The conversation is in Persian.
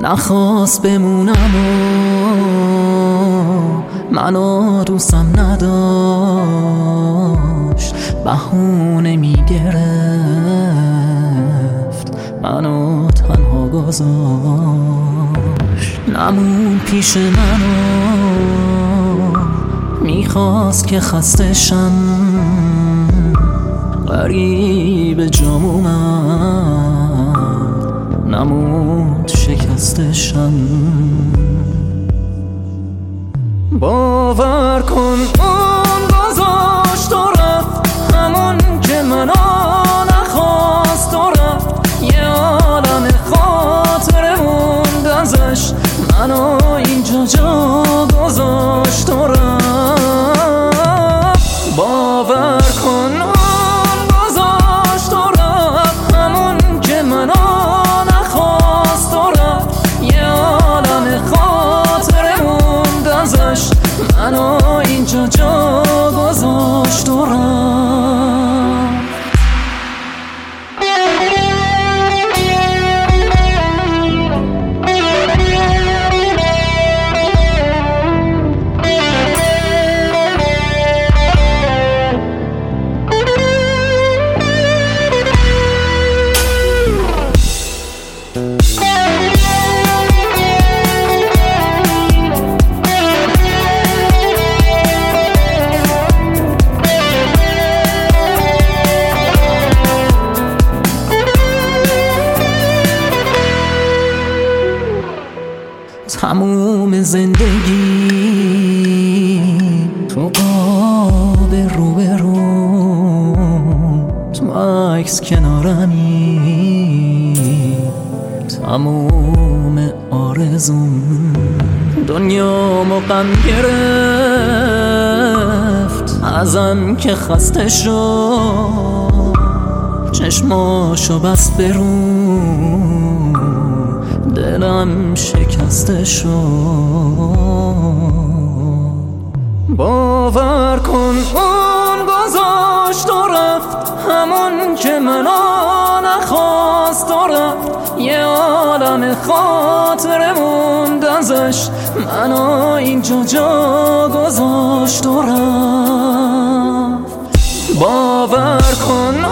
نخواست بمونم و منو دوستم نداشت، بهونه میگرفت منو تنها گذاشت. نمون پیش منو میخواست که خسته شم، غریب جام اومد نموند شکسته شم. باور کن اون گذاشت و رفت، همون که منو نخواست و رفت. یه عالم خاطره موند ازش، منو اینجا جا گذاشت و رفت. باور کن اون گذاشت و رفت، همون که منو نخواست و رفت. یه عالم خاطره موند ازش، منو اینجا جا گذاشت و رفت. تموم زندگی تو قاب روبرو، تو عکس کنارمی، تموم آرزوم. دنیامو غم گرفت ازم که خسته شد، چشماشو بست برون دلم شکسته شد. باور کن اون گذاشت و رفت، همون که منو نخواست و رفت. یه عالم خاطره موند ازش، منو اینجا جا گذاشت و رفت. باور کن